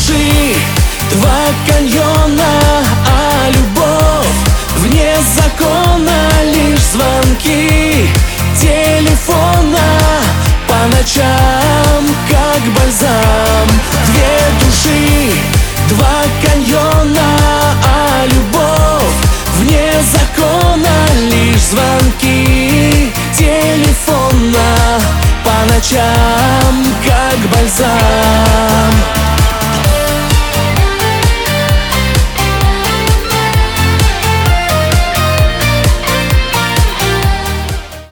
души, два каньона, а любовь вне закона. Лишь звонки телефона по ночам, как бальзам. Две души, два каньона, а любовь вне закона. Лишь звонки телефона по ночам, как бальзам.